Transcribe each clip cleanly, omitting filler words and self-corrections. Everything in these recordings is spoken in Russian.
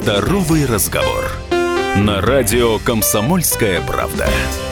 Здоровый разговор. На радио «Комсомольская правда».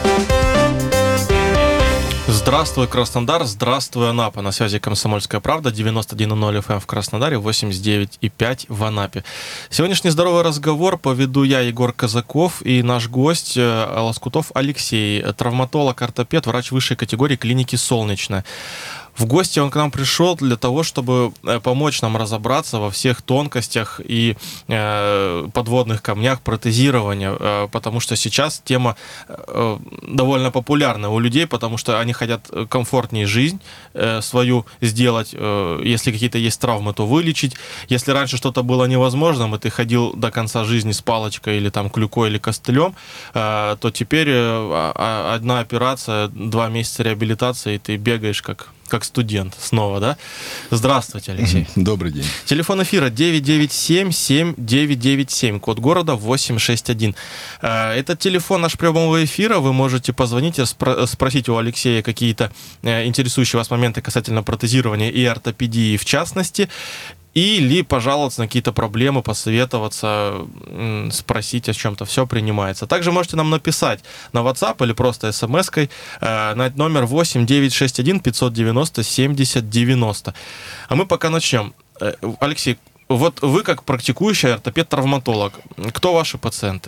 Здравствуй, Краснодар, здравствуй, Анапа. На связи «Комсомольская правда», 91,0 FM в Краснодаре, 89,5 в Анапе. Сегодняшний здоровый разговор поведу я, Егор Казаков, и наш гость Лоскутов Алексей, травматолог-ортопед, врач высшей категории клиники «Солнечная». В гости он к нам пришел для того, чтобы помочь нам разобраться во всех тонкостях и подводных камнях протезирования, потому что сейчас тема довольно популярна у людей, потому что они хотят комфортнее жизнь свою сделать, если какие-то есть травмы, то вылечить. Если раньше что-то было невозможным, и ты ходил до конца жизни с палочкой или там клюкой или костылем, то теперь одна операция, 2 месяца реабилитации, и ты бегаешь как студент снова, да? Здравствуйте, Алексей. Добрый день. Телефон эфира 997-7997, код города 861. Этот телефон наш прямого эфира, вы можете позвонить и спросить у Алексея какие-то интересующие вас моменты касательно протезирования и ортопедии в частности, или пожаловаться на какие-то проблемы, посоветоваться, спросить о чем-то. Все принимается. Также можете нам написать на WhatsApp или просто смс-кой на номер 8 961 590 70 90. А мы пока начнем. Алексей, вот вы как практикующий ортопед-травматолог, кто ваши пациенты?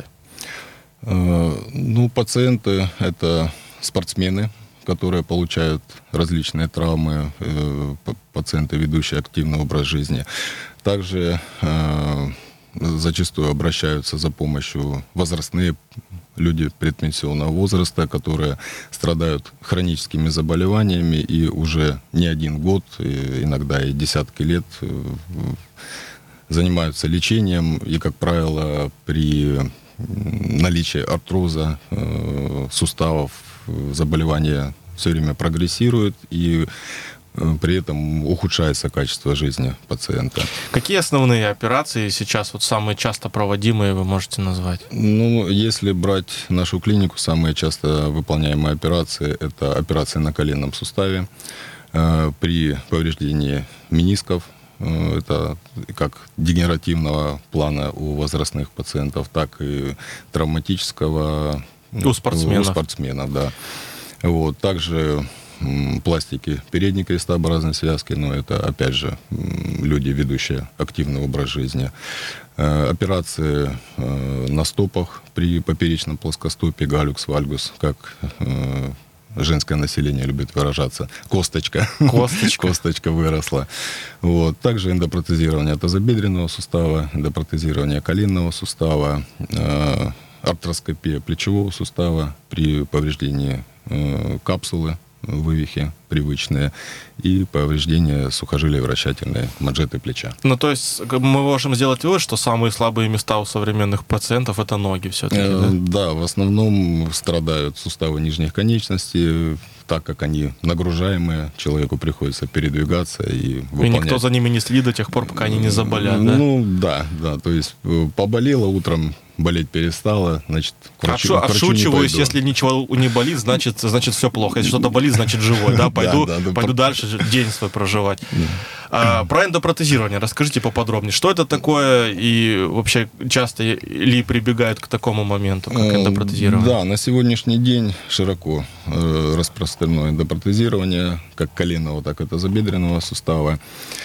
Пациенты – это спортсмены, которые получают различные травмы, пациенты, ведущие активный образ жизни. Также зачастую обращаются за помощью возрастные люди предпенсионного возраста, которые страдают хроническими заболеваниями и уже не один год, иногда и десятки лет занимаются лечением. И, как правило, при наличии артроза суставов заболевание все время прогрессирует, и при этом ухудшается качество жизни пациента. Какие основные операции сейчас вот самые часто проводимые вы можете назвать? Если брать нашу клинику, самые часто выполняемые операции – это операции на коленном суставе при повреждении менисков. Это как дегенеративного плана у возрастных пациентов, так и травматического у спортсменов, да. Также пластики передней крестообразной связки, но это, опять же, люди, ведущие активный образ жизни. Операции на стопах при поперечном плоскостопии, галлюкс, вальгус, как женское население любит выражаться. Косточка выросла. Также эндопротезирование тазобедренного сустава, эндопротезирование коленного сустава, артроскопия плечевого сустава при повреждении капсулы, вывихи привычные, и повреждение сухожилия вращательной манжеты плеча. То есть мы можем сделать вывод, что самые слабые места у современных пациентов – это ноги все-таки, да? Да, в основном страдают суставы нижних конечностей, так как они нагружаемые, человеку приходится передвигаться и выполнять. И никто за ними не следит до тех пор, пока они не заболят, да? Да, то есть поболело утром, болеть перестало, значит, к врачу Отшучиваюсь, если ничего не болит, значит все плохо. Если что-то болит, значит живой, да? Пойду дальше день свой проживать. Про эндопротезирование расскажите поподробнее. Что это такое и вообще часто ли прибегают к такому моменту, как эндопротезирование? Да, на сегодняшний день широко распространено эндопротезирование как коленного, так и тазобедренного сустава.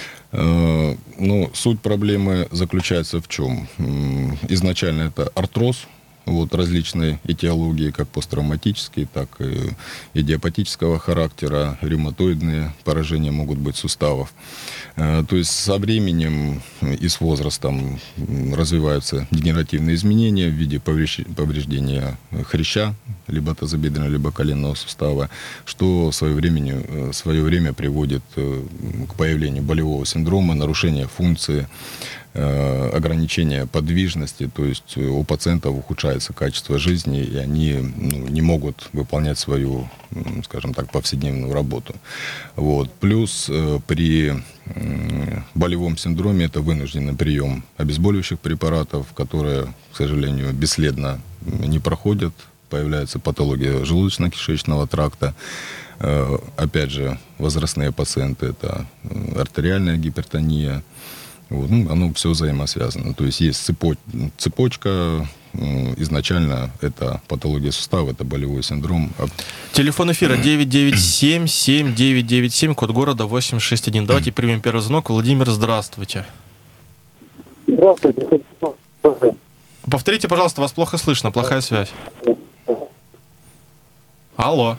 Суть проблемы заключается в чем? Изначально это артроз, различной этиологии, как посттравматические, так и идиопатического характера, ревматоидные поражения могут быть суставов. То есть со временем и с возрастом развиваются дегенеративные изменения в виде повреждения хряща, либо тазобедренного, либо коленного сустава, что в свое время приводит к появлению болевого синдрома, нарушения функции, ограничения подвижности, то есть у пациентов ухудшается качество жизни, и они не могут выполнять свою, скажем так, повседневную работу. Плюс при болевом синдроме это вынужденный прием обезболивающих препаратов, которые, к сожалению, бесследно не проходят, появляется патология желудочно-кишечного тракта. Опять же, возрастные пациенты – это артериальная гипертония, Вот, ну, оно все взаимосвязано. То есть цепочка, изначально это патология сустава, это болевой синдром. Телефон эфира 997-7997, код города 861. Давайте примем первый звонок. Владимир, здравствуйте. Здравствуйте. Повторите, пожалуйста, вас плохо слышно, плохая связь. Алло.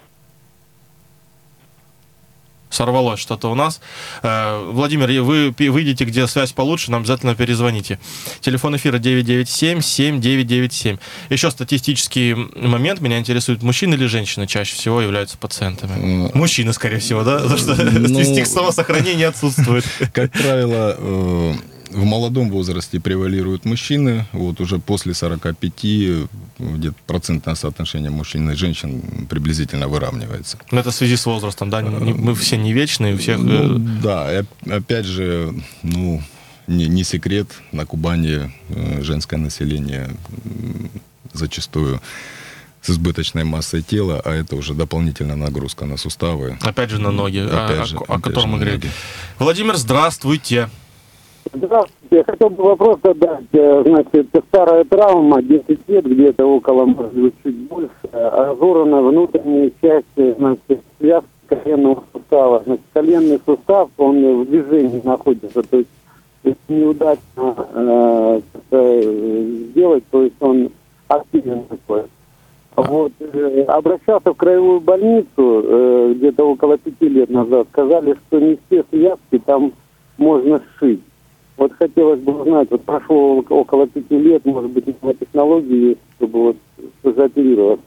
Сорвалось что-то у нас. Владимир, вы выйдете, где связь получше, нам обязательно перезвоните. Телефон эфира 997-7997. Еще статистический момент. Меня интересует, мужчины или женщины чаще всего являются пациентами? Мужчины, скорее всего, да? Потому что статистика самосохранения отсутствует. Как правило, в молодом возрасте превалируют мужчины. Вот уже после 45 где-то процентное соотношение мужчин и женщин приблизительно выравнивается. Но это в связи с возрастом, да? Мы все не вечные, у всех... Да, и опять же, не секрет, на Кубани женское население зачастую с избыточной массой тела, а это уже дополнительная нагрузка на суставы. Опять же на ноги, о котором мы говорили. ноги. Владимир, здравствуйте. Здравствуйте. Я хотел бы вопрос задать. Значит, это старая травма, 10 лет, где-то около, может быть, чуть больше. Разорвана внутренняя часть, значит, связки коленного сустава. Значит, коленный сустав, он в движении находится. То есть, если неудачно сделать, то есть он активен такой. Вот, обращался в краевую больницу где-то около 5 лет назад. Сказали, что не все связки там можно сшить. Вот хотелось бы узнать, вот прошло около 5 лет, может быть, новая технология есть, чтобы вот зооперироваться.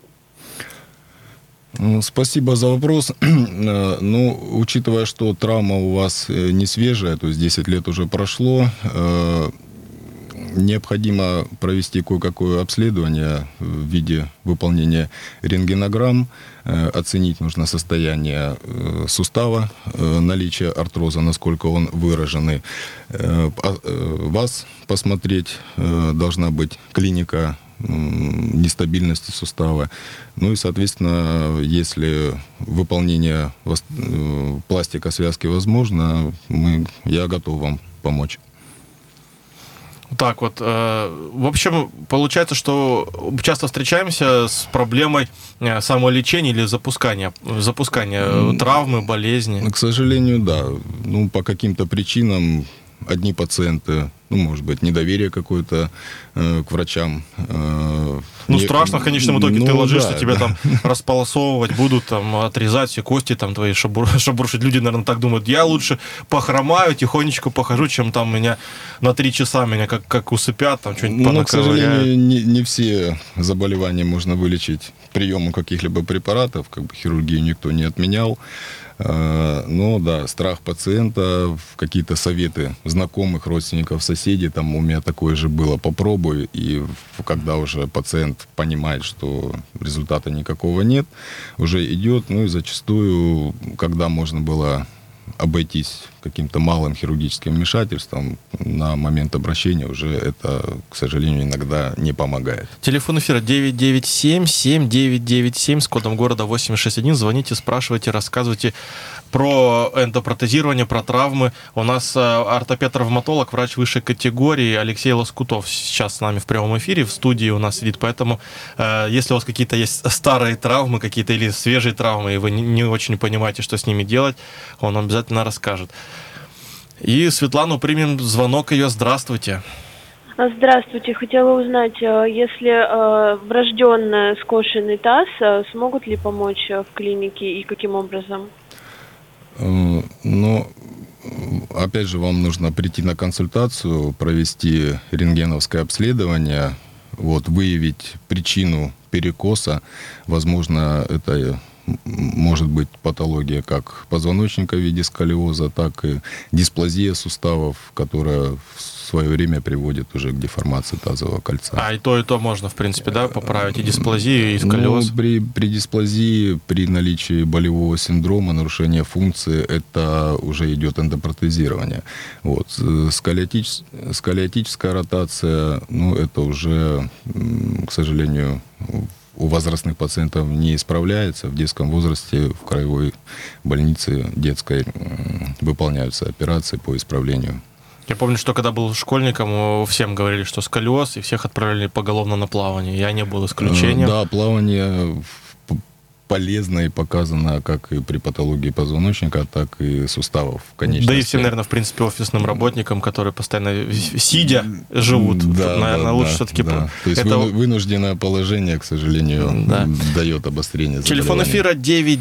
Спасибо за вопрос. Ну, учитывая, что травма у вас не свежая, то есть 10 лет уже прошло, необходимо провести кое-какое обследование в виде выполнения рентгенограмм, оценить нужно состояние сустава, наличие артроза, насколько он выраженный. Вас посмотреть должна быть клиника нестабильности сустава. Ну и, соответственно, если выполнение пластика связки возможно, я готов вам помочь. Так вот, в общем, получается, что часто встречаемся с проблемой самолечения или запускания травмы, болезни. К сожалению, да. Ну, по каким-то причинам одни пациенты, может быть, недоверие какое-то к врачам. Страшно в конечном итоге. Ты ложишься, тебя там располосовывать будут, там, отрезать все кости там твои, шабуршить. Люди, наверное, так думают, я лучше похромаю, тихонечко похожу, чем там меня на 3 часа меня как усыпят, там что-нибудь понаковыряют. К сожалению, не все заболевания можно вылечить приемом каких-либо препаратов, хирургию никто не отменял. Но да, страх пациента, какие-то советы знакомых, родственников, соседей, там у меня такое же было, попробуй, и когда уже пациент понимает, что результата никакого нет, уже идет, и зачастую, когда можно было обойтись каким-то малым хирургическим вмешательством, на момент обращения уже это, к сожалению, иногда не помогает. Телефон эфира 997-7997 с кодом города 861. Звоните, спрашивайте, рассказывайте про эндопротезирование, про травмы. У нас ортопед-травматолог, врач высшей категории Алексей Лоскутов сейчас с нами в прямом эфире, в студии у нас сидит, поэтому если у вас какие-то есть старые травмы какие-то или свежие травмы, и вы не очень понимаете, что с ними делать, он вам обязательно расскажет. И Светлану примем звонок ее. Здравствуйте. Здравствуйте. Хотела узнать, если врожденный скошенный таз, смогут ли помочь в клинике и каким образом? Опять же, вам нужно прийти на консультацию, провести рентгеновское обследование, выявить причину перекоса. Возможно, это может быть патология как позвоночника в виде сколиоза, так и дисплазия суставов, которая в свое время приводит уже к деформации тазового кольца. И то можно, в принципе, да, поправить и дисплазию, и сколиоз? При дисплазии, при наличии болевого синдрома, нарушения функции, это уже идет эндопротезирование. Сколиотическая ротация, это уже, к сожалению, у возрастных пациентов не исправляется. В детском возрасте в краевой больнице детской выполняются операции по исправлению. Я помню, что когда был школьником, всем говорили, что сколиоз, и всех отправляли поголовно на плавание. Я не был исключением. Да, плавание полезно и показано как и при патологии позвоночника, так и суставов конечностей. Да и всем, наверное, в принципе, офисным работникам, которые постоянно сидя живут. Да, наверное, лучше все-таки... Да. То есть это... вынужденное положение, к сожалению, дает обострение заболевания. Телефон эфира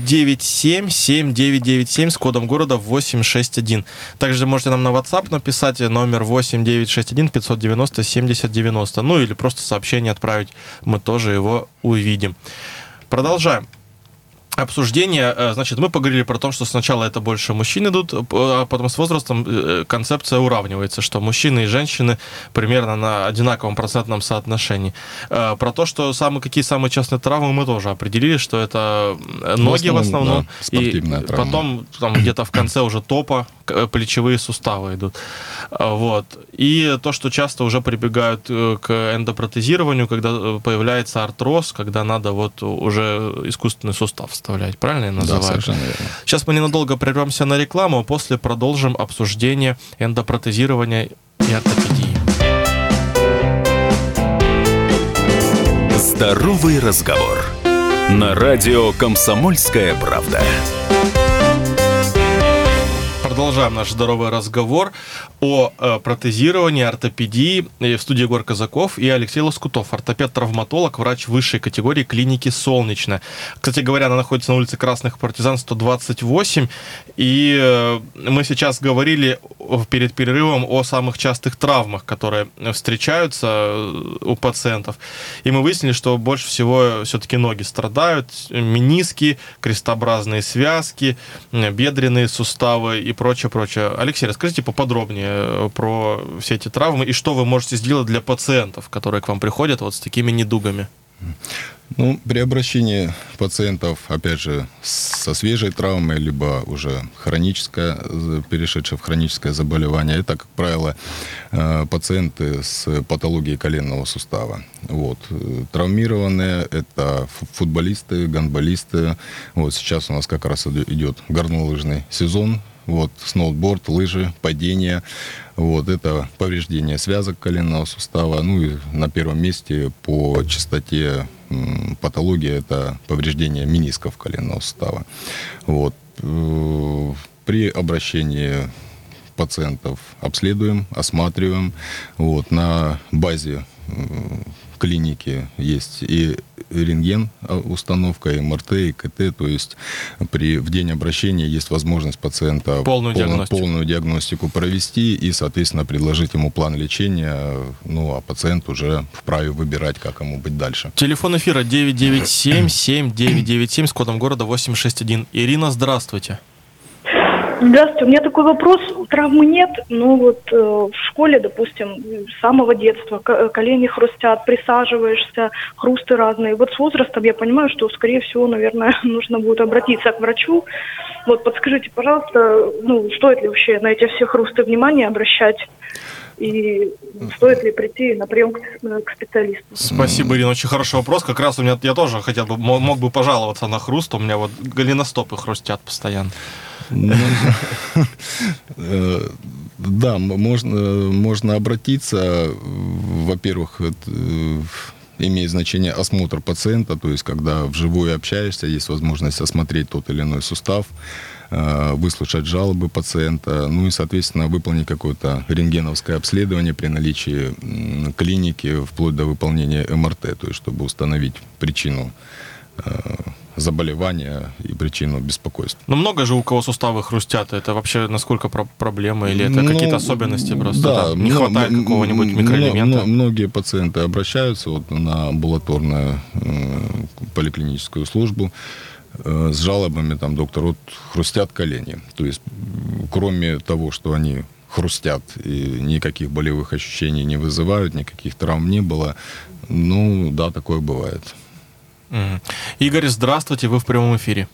997-7997 с кодом города 861. Также можете нам на WhatsApp написать номер 8961-590-7090. Ну или просто сообщение отправить, мы тоже его увидим. Продолжаем. Обсуждение, значит, мы поговорили про то, что сначала это больше мужчин идут, а потом с возрастом концепция уравнивается, что мужчины и женщины примерно на одинаковом процентном соотношении. Про то, что какие самые частые травмы, мы тоже определили, что это ноги в основном, да, и травма. потом там, где-то в конце уже топа плечевые суставы идут. Вот. И то, что часто уже прибегают к эндопротезированию, когда появляется артроз, когда надо вот уже искусственный сустав вставлять. Правильно я называю? Да, совершенно верно. Сейчас мы ненадолго прервемся на рекламу, а после продолжим обсуждение эндопротезирования и ортопедии. Здоровый разговор. На радио «Комсомольская правда». Продолжаем наш здоровый разговор о протезировании, ортопедии. В студии Егор Казаков и Алексей Лоскутов, ортопед-травматолог, врач высшей категории клиники «Солнечная». Кстати говоря, она находится на улице Красных Партизан, 128. И мы сейчас говорили перед перерывом о самых частых травмах, которые встречаются у пациентов. И мы выяснили, что больше всего все-таки ноги страдают, мениски, крестообразные связки, бедренные суставы и прочее. Алексей, расскажите поподробнее про все эти травмы и что вы можете сделать для пациентов, которые к вам приходят вот с такими недугами. Ну, при обращении пациентов, опять же, со свежей травмой, либо уже хроническое, перешедшее в хроническое заболевание, это, как правило, пациенты с патологией коленного сустава. Вот. Травмированные — это футболисты, гандболисты. Вот сейчас у нас как раз идет горнолыжный сезон. Вот, сноуборд, лыжи, падение. Вот, это повреждение связок коленного сустава. Ну и на первом месте по частоте патологии это повреждение менисков коленного сустава. Вот. При обращении пациентов обследуем, осматриваем. Вот, на базе клиники есть и рентген установка, и МРТ, и КТ, то есть в день обращения есть возможность пациента полную диагностику провести и, соответственно, предложить ему план лечения, ну, а пациент уже вправе выбирать, как ему быть дальше. Телефон эфира 997-7997 с кодом города 861. Ирина, здравствуйте. Здравствуйте, у меня такой вопрос. Травмы нет, но вот в школе, допустим, с самого детства колени хрустят, присаживаешься, хрусты разные. Вот с возрастом я понимаю, что, скорее всего, наверное, нужно будет обратиться к врачу. Вот подскажите, пожалуйста, ну, стоит ли вообще на эти все хрусты внимание обращать? И стоит ли прийти на прием к специалисту? Спасибо, Ирина, очень хороший вопрос. Как раз я тоже хотел бы, мог бы пожаловаться на хруст. У меня вот голеностопы хрустят постоянно. Да, можно обратиться. Во-первых, имеет значение осмотр пациента, то есть когда вживую общаешься, есть возможность осмотреть тот или иной сустав, выслушать жалобы пациента, ну и, соответственно, выполнить какое-то рентгеновское обследование при наличии клиники, вплоть до выполнения МРТ, то есть чтобы установить причину заболевания и причину беспокойства. Но много же у кого суставы хрустят. Это вообще насколько проблема или это какие-то особенности просто? Да, не хватает какого-нибудь микроэлемента? Многие пациенты обращаются вот на амбулаторную поликлиническую службу с жалобами, там, доктор, вот хрустят колени. То есть кроме того, что они хрустят и никаких болевых ощущений не вызывают, никаких травм не было, ну да, такое бывает. Игорь, здравствуйте, вы в прямом эфире.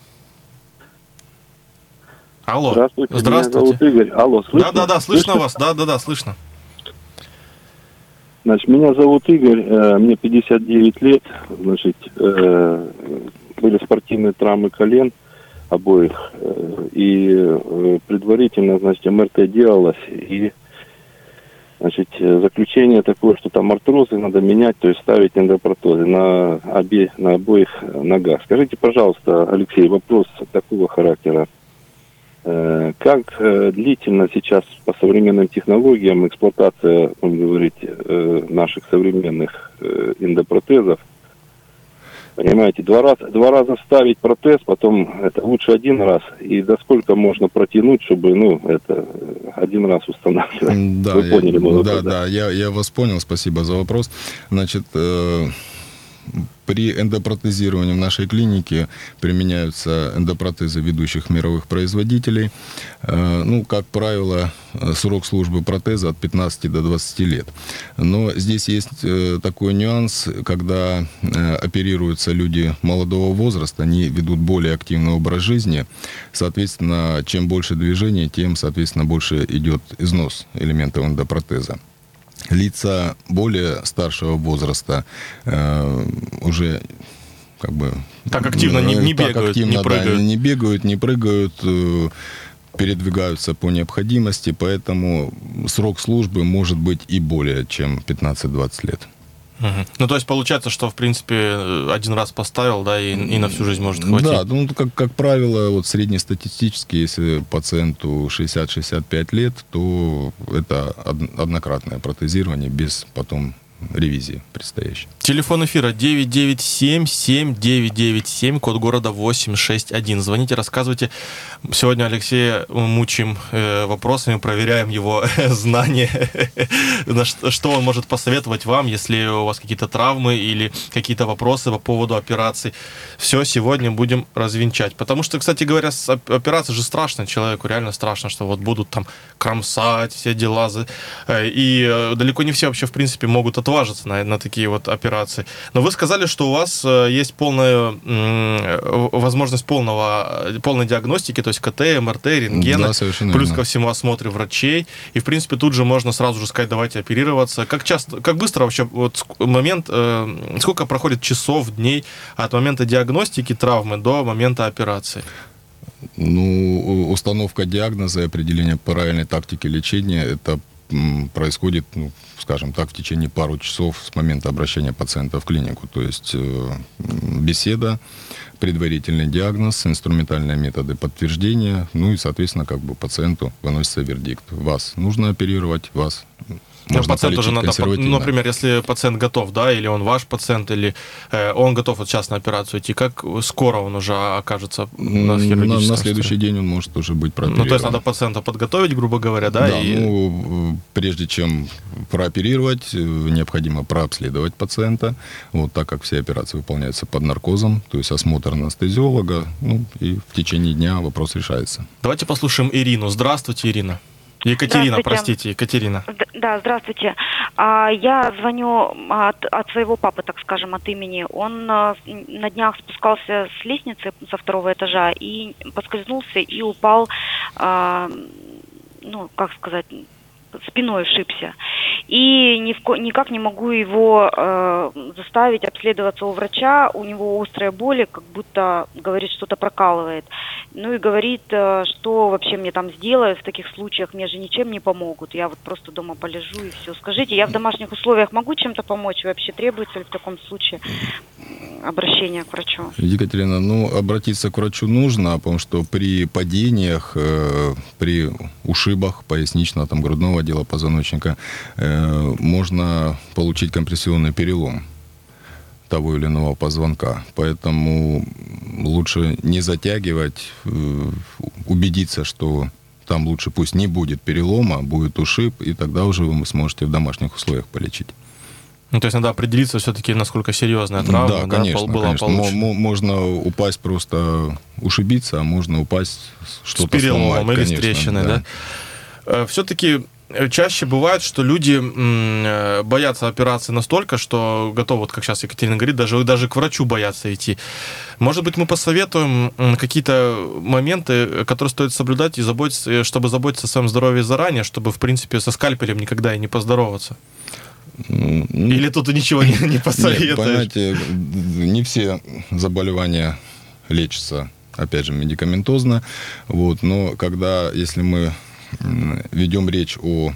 Алло. Здравствуйте, меня зовут Игорь. Алло, слышно? Да, слышно вас, да, слышно. Значит, меня зовут Игорь, мне 59 лет, значит, были спортивные травмы колен обоих, и предварительно, значит, МРТ делалось, и Значит, заключение такое, что там артрозы надо менять, то есть ставить эндопротезы на обоих ногах. Скажите, пожалуйста, Алексей, вопрос такого характера. Как длительно сейчас по современным технологиям эксплуатация, будем говорить, наших современных эндопротезов? Понимаете, два раза ставить протез, потом это лучше один раз. И до сколько можно протянуть, чтобы, это один раз устанавливать? Да, Вы поняли мой вопрос? Да, я вас понял, спасибо за вопрос. Значит, при эндопротезировании в нашей клинике применяются эндопротезы ведущих мировых производителей. Как правило, срок службы протеза от 15 до 20 лет. Но здесь есть такой нюанс, когда оперируются люди молодого возраста, они ведут более активный образ жизни. Соответственно, чем больше движений, тем, соответственно, больше идет износ элементов эндопротеза. Лица более старшего возраста уже так активно не бегают, не прыгают. Да, не бегают, передвигаются по необходимости, поэтому срок службы может быть и более чем 15-20 лет. Угу. То есть получается, что в принципе один раз поставил, да, и на всю жизнь может хватить. Да, как правило, среднестатистически, если пациенту 60-65 лет, то это однократное протезирование без потом ревизии предстоящей. Телефон эфира 997-7997, код города 861. Звоните, рассказывайте. Сегодня Алексея мучим вопросами, проверяем его знания, что он может посоветовать вам, если у вас какие-то травмы или какие-то вопросы по поводу операций. Все сегодня будем развенчать. Потому что, кстати говоря, с операцией же страшно человеку, реально страшно, что будут там кромсать, все дела. И далеко не все вообще, в принципе, могут отважиться на такие операции. Но вы сказали, что у вас есть полная возможность полной диагностики, то есть КТ, МРТ, рентген, да, плюс ко всему осмотры врачей. И, в принципе, тут же можно сразу же сказать, давайте оперироваться. Как быстро вообще момент, сколько проходит часов, дней от момента диагностики травмы до момента операции? Установка диагноза и определение правильной тактики лечения, это происходит, скажем так, в течение пару часов с момента обращения пациента в клинику. То есть беседа, предварительный диагноз, инструментальные методы подтверждения, и, соответственно, пациенту выносится вердикт. Вас нужно оперировать, вас можно пациенту же надо, консервативно. Например, если пациент готов, да, или он ваш пациент, или он готов сейчас на операцию идти, как скоро он уже окажется на хирургическом На следующий день он может уже быть прооперирован. То есть надо пациента подготовить, грубо говоря, да? Да, прежде чем прооперировать, необходимо прообследовать пациента, так как все операции выполняются под наркозом, то есть осмотр анестезиолога, и в течение дня вопрос решается. Давайте послушаем Ирину. Здравствуйте, Ирина. Екатерина, простите, Екатерина. Да, здравствуйте. Я звоню от своего папы, так скажем, от имени. Он на днях спускался с лестницы со 2-го этажа и поскользнулся и упал, спиной ушибся. И никак не могу его заставить обследоваться у врача. У него острые боли, как будто, говорит, что-то прокалывает. И говорит, что вообще мне там сделают в таких случаях, мне же ничем не помогут. Я просто дома полежу и все. Скажите, я в домашних условиях могу чем-то помочь? Вообще требуется ли в таком случае обращение к врачу? Екатерина, обратиться к врачу нужно, потому что при падениях, при ушибах пояснично-грудного отдела позвоночника можно получить компрессионный перелом того или иного позвонка. Поэтому лучше не затягивать, убедиться, что там лучше пусть не будет перелома, будет ушиб, и тогда уже вы сможете в домашних условиях полечить. То есть надо определиться все-таки, насколько серьезная травма конечно. получена. Можно упасть просто ушибиться, а можно упасть что-то с переломом сломать, или с трещиной, да? Все-таки чаще бывает, что люди боятся операции настолько, что готовы, как сейчас Екатерина говорит, даже к врачу боятся идти. Может быть, мы посоветуем какие-то моменты, которые стоит соблюдать, и чтобы заботиться о своем здоровье заранее, чтобы, в принципе, со скальпелем никогда и не поздороваться? Или тут ничего не посоветуешь? Понимаете, не все заболевания лечатся, опять же, медикаментозно. Но если мы ведем речь о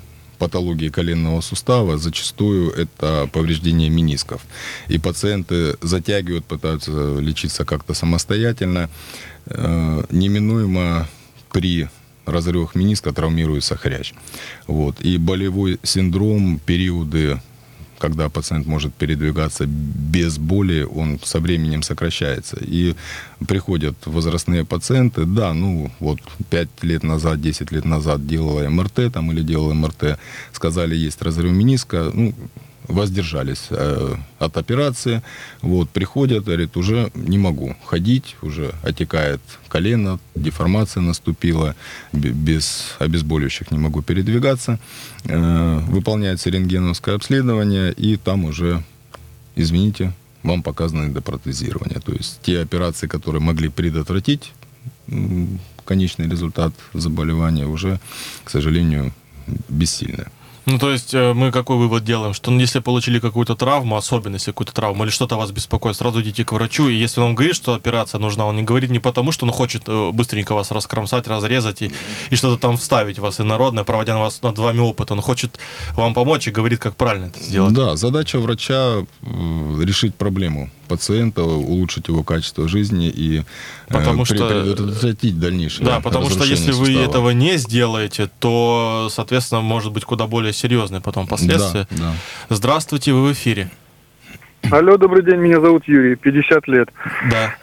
патологии коленного сустава, зачастую это повреждение менисков. И пациенты затягивают, пытаются лечиться как-то самостоятельно. Неминуемо при разрывах мениска травмируется хрящ. Вот. И болевой синдром, периоды, когда пациент может передвигаться без боли, он со временем сокращается. И приходят возрастные пациенты, 5 лет назад, 10 лет назад делала МРТ или делала МРТ, сказали, есть разрыв мениска, воздержались от операции, приходят, говорят, уже не могу ходить, уже отекает колено, деформация наступила, без обезболивающих не могу передвигаться, выполняется рентгеновское обследование, и там уже, извините, вам показано эндопротезирование. То есть те операции, которые могли предотвратить конечный результат заболевания, уже, к сожалению, бессильны. То есть мы какой вывод делаем? Что если получили какую-то травму, особенно если какую-то травму, или что-то вас беспокоит, сразу идите к врачу, и если он вам говорит, что операция нужна, он не говорит не потому, что он хочет быстренько вас раскромсать, разрезать и что-то там вставить в вас инородное, проводя вас над вами опыт. Он хочет вам помочь и говорит, как правильно это сделать. Да, задача врача решить проблему пациента, улучшить его качество жизни и предотвратить дальнейшее. Да, потому что если вы этого не сделаете, то, соответственно, может быть куда более серьезные потом последствия. Да. Здравствуйте, вы в эфире. Алло, добрый день, меня зовут Юрий, 50 лет. Да.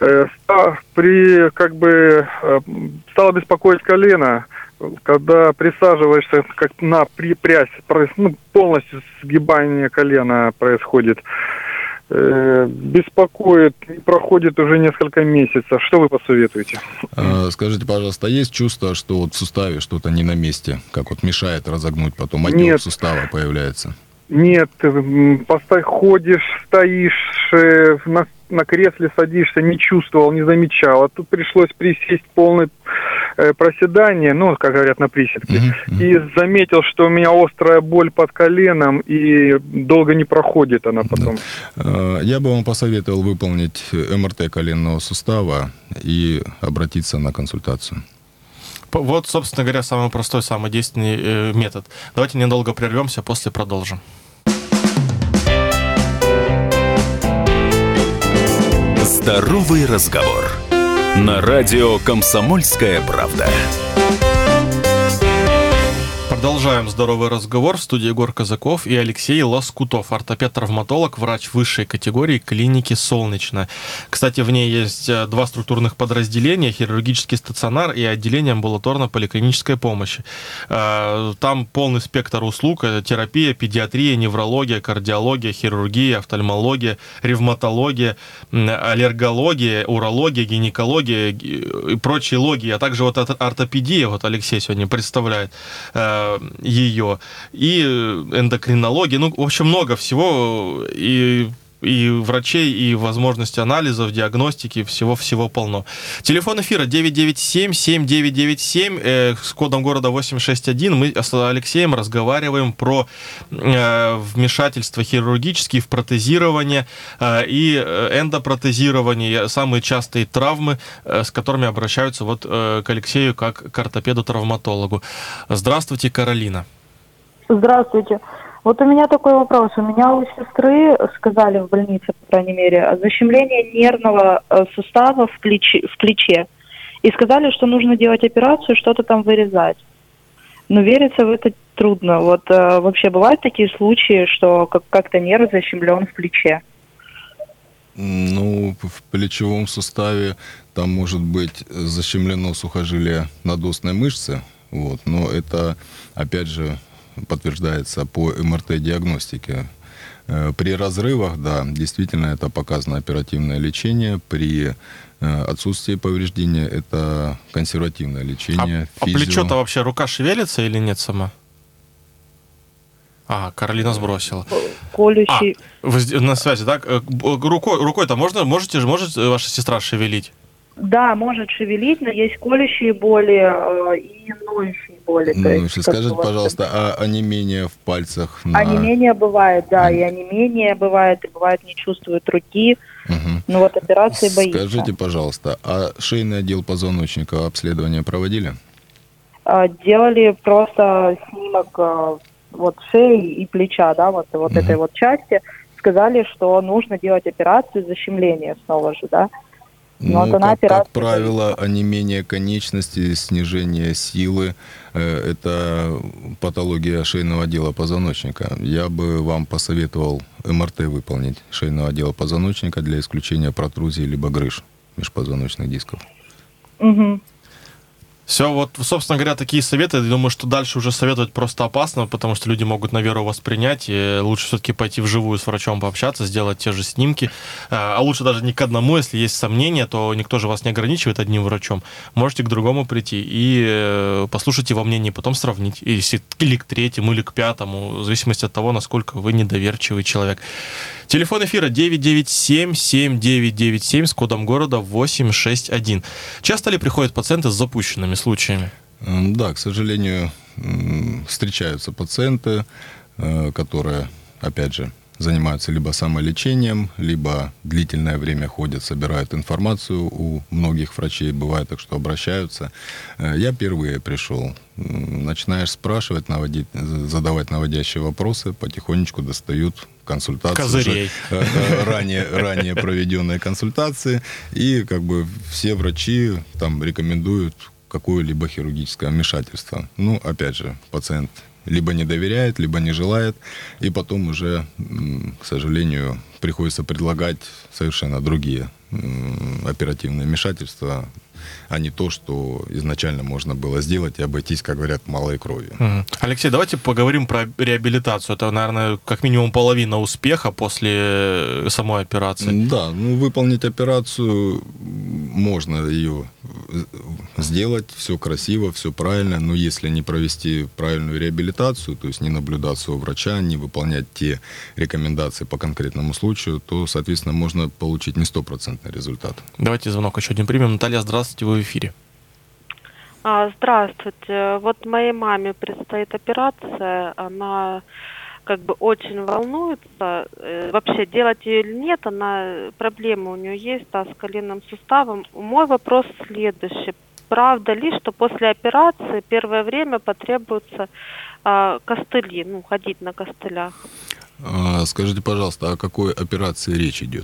Стало беспокоить колено, когда присаживаешься как на прядь, полностью сгибание колена происходит. Беспокоит, проходит уже несколько месяцев. Что вы посоветуете? Скажите, пожалуйста, есть чувство, что в суставе что-то не на месте, как мешает разогнуть, потом отек сустава появляется? Нет, ходишь, стоишь, на кресле садишься, не чувствовал, не замечал. А тут пришлось присесть полное проседание, как говорят на приседке, и заметил, что у меня острая боль под коленом, и долго не проходит она потом. Да. Я бы вам посоветовал выполнить МРТ коленного сустава и обратиться на консультацию. Вот, собственно говоря, самый простой, самый действенный метод. Давайте недолго прервемся, после продолжим. Здоровый разговор. На радио «Комсомольская правда». Продолжаем здоровый разговор. В студии Егор Казаков и Алексей Лоскутов, ортопед-травматолог, врач высшей категории клиники «Солнечная». Кстати, в ней есть 2 структурных подразделения: хирургический стационар и отделение амбулаторно-поликлинической помощи. Там полный спектр услуг: терапия, педиатрия, неврология, кардиология, хирургия, офтальмология, ревматология, аллергология, урология, гинекология и прочие логии, а также ортопедия. Алексей сегодня представляет ее, и эндокринология, в общем, много всего, и врачей, и возможности анализов, диагностики, всего полно. Телефон эфира 997-7997, с кодом города 861. Мы с Алексеем разговариваем про вмешательства хирургические в протезирование и эндопротезирование, самые частые травмы, с которыми обращаются к Алексею как к ортопеду-травматологу. Здравствуйте, Каролина. Здравствуйте. У меня такой вопрос. У меня у сестры сказали в больнице, по крайней мере, защемление нервного сустава в плече. И сказали, что нужно делать операцию, что-то там вырезать. Но верится в это трудно. Вообще бывают такие случаи, что как-то нерв защемлен в плече? В плечевом суставе там может быть защемлено сухожилие надостной мышцы, но это, опять же, подтверждается по МРТ-диагностике. При разрывах, действительно, это показано оперативное лечение. При отсутствии повреждения это консервативное лечение. А плечо-то вообще рука шевелится или нет сама? Каролина сбросила. Колющий. Вы на связи, так? Рукой-то может ваша сестра шевелить? Да, может шевелить, но есть колющие боли и ноющие боли. Скажите, пожалуйста, а онемение в пальцах? Онемение бывает, да, и онемение бывает, и бывает не чувствует руки. Но операции боится. Скажите, пожалуйста, а шейный отдел позвоночника обследование проводили? Делали просто снимок вот шеи и плеча, да, вот этой вот части, сказали, что нужно делать операцию защемления снова же, да. Но Ну, как правило, онемение конечности, снижение силы – это патология шейного отдела позвоночника. Я бы вам посоветовал МРТ выполнить шейного отдела позвоночника для исключения протрузии либо грыж межпозвоночных дисков. Угу. Все, вот, собственно говоря, такие советы. Я думаю, что дальше уже советовать просто опасно, потому что люди могут на веру воспринять, и лучше все-таки пойти вживую с врачом пообщаться, сделать те же снимки. А лучше даже не к одному, если есть сомнения, то никто же вас не ограничивает одним врачом. Можете к другому прийти и послушать его мнение, потом сравнить. Или к третьему, или к пятому, в зависимости от того, насколько вы недоверчивый человек. Телефон эфира 997-7997 с кодом города 861. Часто ли приходят пациенты с запущенными случаями? Да, к сожалению, встречаются пациенты, которые, опять же, занимаются либо самолечением, либо длительное время ходят, собирают информацию у многих врачей, бывает так, что обращаются. Я впервые пришел. Начинаешь спрашивать, задавать наводящие вопросы, потихонечку достают консультации, ранее проведенные консультации, и как бы все врачи там рекомендуют какое-либо хирургическое вмешательство. Ну, опять же, пациент либо не доверяет, либо не желает, и потом уже, к сожалению, приходится предлагать совершенно другие оперативные вмешательства, а не то, что изначально можно было сделать и обойтись, как говорят, малой кровью. Алексей, давайте поговорим про реабилитацию. Это, наверное, как минимум половина успеха после самой операции. Да, выполнить операцию можно ее сделать, все красиво, все правильно, но если не провести правильную реабилитацию, то есть не наблюдаться у врача, не выполнять те рекомендации по конкретному случаю, то, соответственно, можно получить не 100% результат. Давайте звонок еще один примем. Наталья, здравствуйте, вы в эфире. Здравствуйте. Вот моей маме предстоит операция, она как бы очень волнуется, вообще делать ее или нет, проблемы у нее есть, с коленным суставом. Мой вопрос следующий. Правда ли, что после операции первое время потребуются костыли, ходить на костылях? Скажите, пожалуйста, о какой операции речь идет?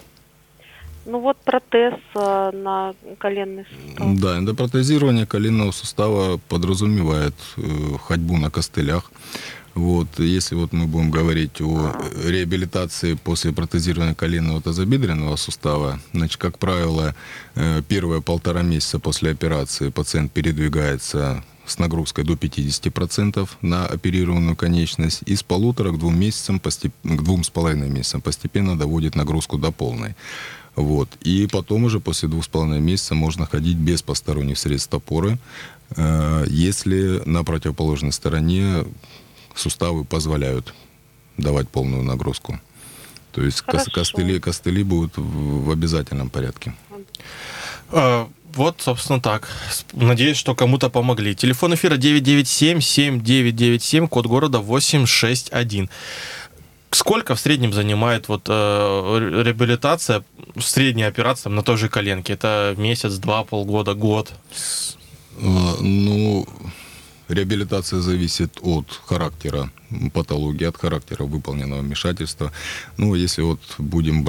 Протез на коленный сустав. Да, эндопротезирование коленного сустава подразумевает ходьбу на костылях. Если мы будем говорить о реабилитации после протезирования коленного тазобедренного сустава, значит, как правило, первые 1,5 месяца после операции пациент передвигается с нагрузкой до 50% на оперированную конечность и с 1,5 к 2 месяцам, к 2,5 месяцам постепенно доводит нагрузку до полной. И потом уже после 2,5 месяца можно ходить без посторонних средств опоры, если на противоположной стороне суставы позволяют давать полную нагрузку. То есть костыли будут в обязательном порядке. Собственно, так. Надеюсь, что кому-то помогли. Телефон эфира 997-7997, код города 861. Сколько в среднем занимает реабилитация, средняя операция на той же коленке? Это месяц, 2, полгода, год? Реабилитация зависит от характера патологии, от характера выполненного вмешательства. Если будем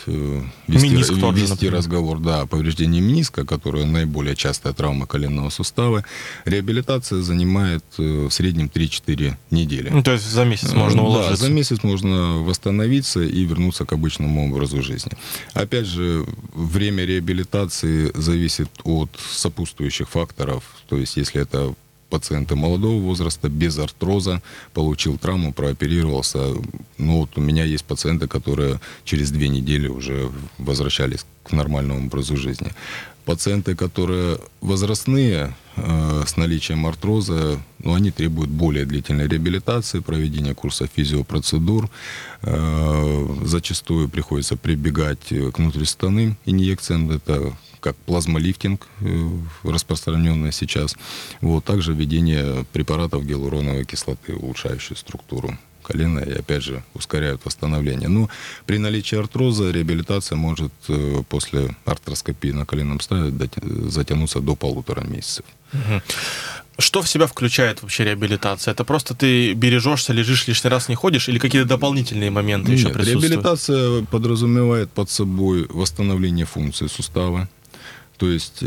вести разговор о повреждении мениска, которое наиболее частая травма коленного сустава, реабилитация занимает в среднем 3-4 недели. То есть за месяц можно уложиться? Да, за месяц можно восстановиться и вернуться к обычному образу жизни. Опять же, время реабилитации зависит от сопутствующих факторов. То есть если это пациенты молодого возраста, без артроза, получил травму, прооперировался. У меня есть пациенты, которые через 2 недели уже возвращались к нормальному образу жизни. Пациенты, которые возрастные, с наличием артроза, они требуют более длительной реабилитации, проведения курса физиопроцедур. Зачастую приходится прибегать к внутристанным инъекциям. Это как плазмолифтинг, распространенный сейчас. Также введение препаратов гиалуроновой кислоты, улучшающей структуру колена и, опять же, ускоряют восстановление. При наличии артроза реабилитация может после артроскопии на коленном суставе затянуться до 1,5 месяцев. Что в себя включает вообще реабилитация? Это просто ты бережешься, лежишь, лишний раз не ходишь, или какие-то дополнительные моменты еще присутствуют? Реабилитация подразумевает под собой восстановление функции сустава, то есть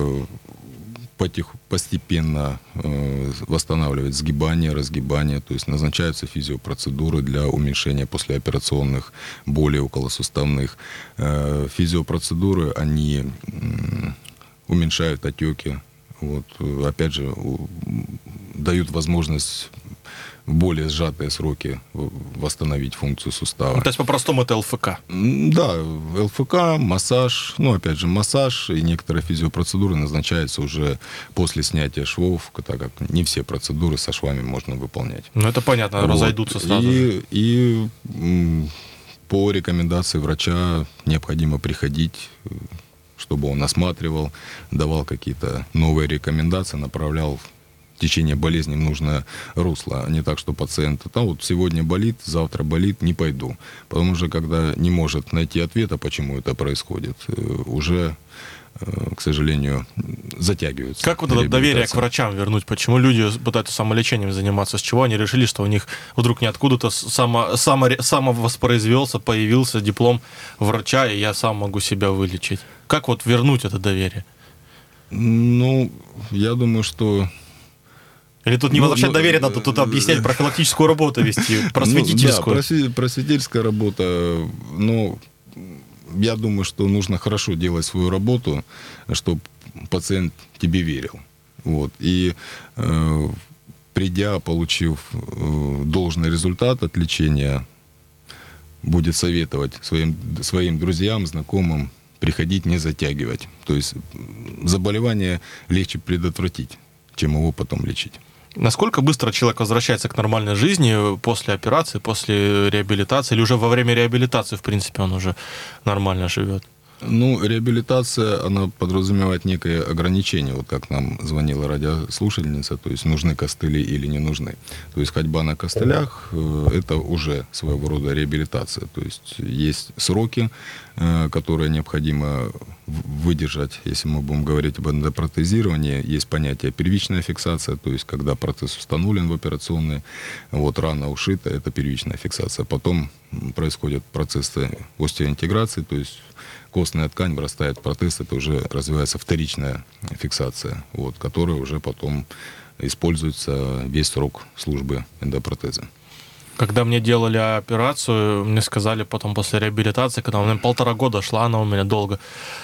постепенно восстанавливать сгибание, разгибание, то есть назначаются физиопроцедуры для уменьшения послеоперационных болей околосуставных. Физиопроцедуры, они уменьшают отеки, вот, опять же, дают возможность в более сжатые сроки восстановить функцию сустава. То есть, по-простому, это ЛФК? Да, ЛФК, массаж, опять же, массаж и некоторые физиопроцедуры назначаются уже после снятия швов, так как не все процедуры со швами можно выполнять. Это понятно, разойдутся сразу. И по рекомендации врача необходимо приходить, чтобы он осматривал, давал какие-то новые рекомендации, направлял в течение болезни в нужное русло, а не так, что пациент, вот сегодня болит, завтра болит, не пойду. Потому что когда не может найти ответа, почему это происходит, уже, к сожалению, затягивается. Как вот это доверие к врачам вернуть? Почему люди пытаются самолечением заниматься? С чего они решили, что у них вдруг ниоткуда-то самовоспроизвелся, появился диплом врача, и я сам могу себя вылечить? Как вот вернуть это доверие? Я думаю, что... Или тут не возвращать доверие, надо тут объяснять, профилактическую работу вести, просветительскую? Да, просветительская работа, я думаю, что нужно хорошо делать свою работу, чтобы пациент тебе верил. Вот. И придя, получив должный результат от лечения, будет советовать своим друзьям, знакомым приходить, не затягивать. То есть заболевание легче предотвратить, чем его потом лечить. Насколько быстро человек возвращается к нормальной жизни после операции, после реабилитации, или уже во время реабилитации, в принципе, он уже нормально живет? Реабилитация, она подразумевает некое ограничение, вот как нам звонила радиослушательница, то есть нужны костыли или не нужны. То есть ходьба на костылях – это уже своего рода реабилитация. То есть есть сроки, которые необходимо выдержать, если мы будем говорить об эндопротезировании. Есть понятие первичная фиксация, то есть когда протез установлен в операционной, рана ушита – это первичная фиксация. Потом происходят процессы остеоинтеграции, то есть костная ткань вырастает в протез, это уже развивается вторичная фиксация, которая уже потом используется весь срок службы эндопротеза. Когда мне делали операцию, мне сказали потом после реабилитации, когда у меня 1,5 года шла, она у меня долго,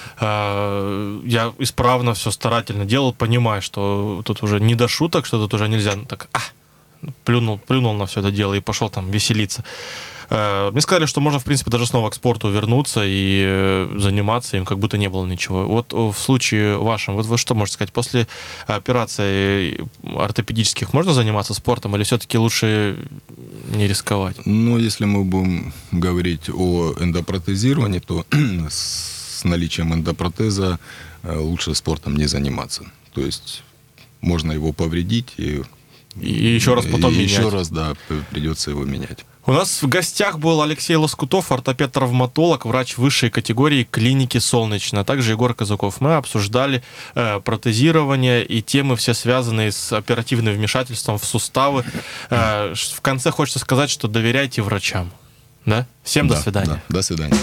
я исправно все старательно делал, понимая, что тут уже не до шуток, что тут уже нельзя, плюнул на все это дело и пошел там веселиться. Мне сказали, что можно, в принципе, даже снова к спорту вернуться и заниматься им, как будто не было ничего. Вот в случае вашем, вы что можете сказать, после операций ортопедических можно заниматься спортом или все-таки лучше не рисковать? Если мы будем говорить о эндопротезировании, то с наличием эндопротеза лучше спортом не заниматься. То есть можно его повредить и еще раз потом менять. Еще раз, придется его менять. У нас в гостях был Алексей Лоскутов, ортопед-травматолог, врач высшей категории клиники «Солнечная», а также Егор Казаков. Мы обсуждали протезирование и темы, все связанные с оперативным вмешательством в суставы. В конце хочется сказать, что доверяйте врачам. Да? Всем до свидания. До свидания.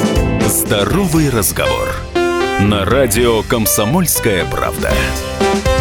Здоровый разговор. На радио «Комсомольская правда».